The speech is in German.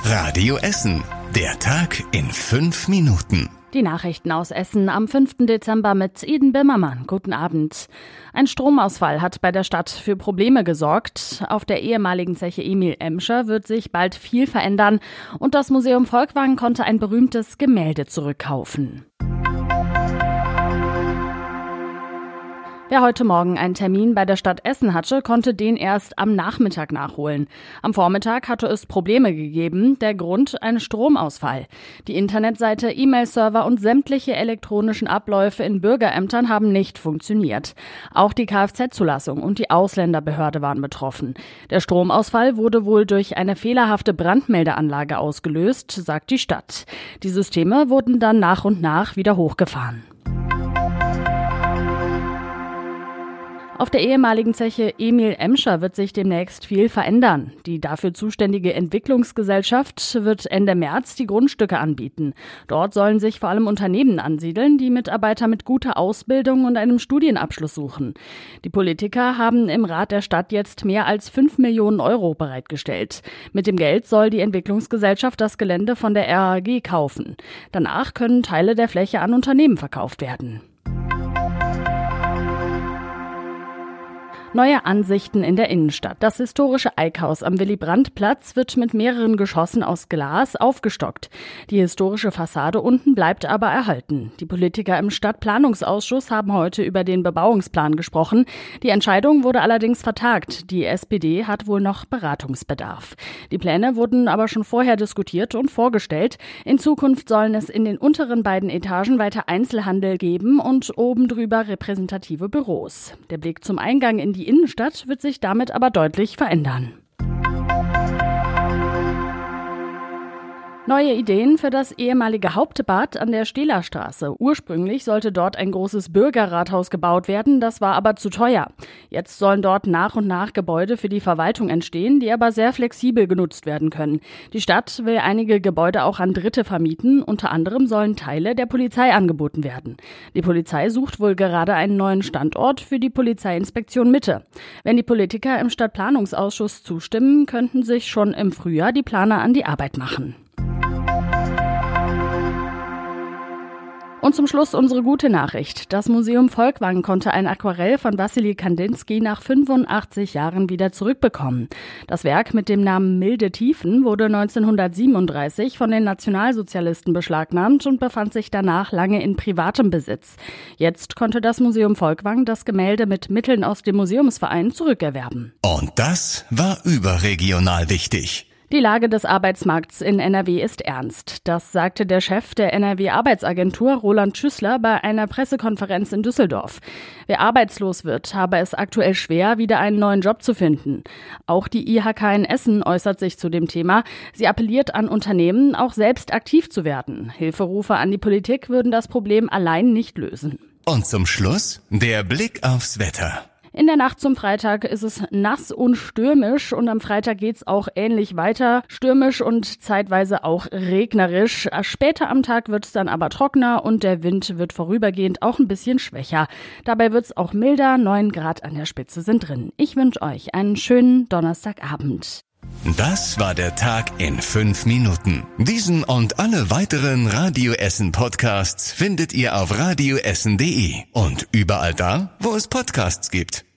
Radio Essen. Der Tag in 5 Minuten. Die Nachrichten aus Essen am 5. Dezember mit Eden Bimmermann. Guten Abend. Ein Stromausfall hat bei der Stadt für Probleme gesorgt. Auf der ehemaligen Zeche Emil Emscher wird sich bald viel verändern und das Museum Volkwang konnte ein berühmtes Gemälde zurückkaufen. Wer heute Morgen einen Termin bei der Stadt Essen hatte, konnte den erst am Nachmittag nachholen. Am Vormittag hatte es Probleme gegeben. Der Grund: ein Stromausfall. Die Internetseite, E-Mail-Server und sämtliche elektronischen Abläufe in Bürgerämtern haben nicht funktioniert. Auch die Kfz-Zulassung und die Ausländerbehörde waren betroffen. Der Stromausfall wurde wohl durch eine fehlerhafte Brandmeldeanlage ausgelöst, sagt die Stadt. Die Systeme wurden dann nach und nach wieder hochgefahren. Auf der ehemaligen Zeche Emil Emscher wird sich demnächst viel verändern. Die dafür zuständige Entwicklungsgesellschaft wird Ende März die Grundstücke anbieten. Dort sollen sich vor allem Unternehmen ansiedeln, die Mitarbeiter mit guter Ausbildung und einem Studienabschluss suchen. Die Politiker haben im Rat der Stadt jetzt mehr als 5 Millionen Euro bereitgestellt. Mit dem Geld soll die Entwicklungsgesellschaft das Gelände von der RAG kaufen. Danach können Teile der Fläche an Unternehmen verkauft werden. Neue Ansichten in der Innenstadt. Das historische Eickhaus am Willy-Brandt-Platz wird mit mehreren Geschossen aus Glas aufgestockt. Die historische Fassade unten bleibt aber erhalten. Die Politiker im Stadtplanungsausschuss haben heute über den Bebauungsplan gesprochen. Die Entscheidung wurde allerdings vertagt. Die SPD hat wohl noch Beratungsbedarf. Die Pläne wurden aber schon vorher diskutiert und vorgestellt. In Zukunft sollen es in den unteren beiden Etagen weiter Einzelhandel geben und oben drüber repräsentative Büros. Der Blick zum Eingang in die Innenstadt wird sich damit aber deutlich verändern. Neue Ideen für das ehemalige Hauptbad an der Stehlerstraße. Ursprünglich sollte dort ein großes Bürgerrathaus gebaut werden, das war aber zu teuer. Jetzt sollen dort nach und nach Gebäude für die Verwaltung entstehen, die aber sehr flexibel genutzt werden können. Die Stadt will einige Gebäude auch an Dritte vermieten, unter anderem sollen Teile der Polizei angeboten werden. Die Polizei sucht wohl gerade einen neuen Standort für die Polizeiinspektion Mitte. Wenn die Politiker im Stadtplanungsausschuss zustimmen, könnten sich schon im Frühjahr die Planer an die Arbeit machen. Und zum Schluss unsere gute Nachricht. Das Museum Volkwang konnte ein Aquarell von Wassily Kandinsky nach 85 Jahren wieder zurückbekommen. Das Werk mit dem Namen Milde Tiefen wurde 1937 von den Nationalsozialisten beschlagnahmt und befand sich danach lange in privatem Besitz. Jetzt konnte das Museum Volkwang das Gemälde mit Mitteln aus dem Museumsverein zurückerwerben. Und das war überregional wichtig. Die Lage des Arbeitsmarkts in NRW ist ernst. Das sagte der Chef der NRW-Arbeitsagentur, Roland Schüssler, bei einer Pressekonferenz in Düsseldorf. Wer arbeitslos wird, habe es aktuell schwer, wieder einen neuen Job zu finden. Auch die IHK in Essen äußert sich zu dem Thema. Sie appelliert an Unternehmen, auch selbst aktiv zu werden. Hilferufe an die Politik würden das Problem allein nicht lösen. Und zum Schluss der Blick aufs Wetter. In der Nacht zum Freitag ist es nass und stürmisch und am Freitag geht's auch ähnlich weiter. Stürmisch und zeitweise auch regnerisch. Später am Tag wird's dann aber trockener und der Wind wird vorübergehend auch ein bisschen schwächer. Dabei wird's auch milder, 9 Grad an der Spitze sind drin. Ich wünsche euch einen schönen Donnerstagabend. Das war der Tag in 5 Minuten. Diesen und alle weiteren Radio Essen Podcasts findet ihr auf radioessen.de und überall da, wo es Podcasts gibt.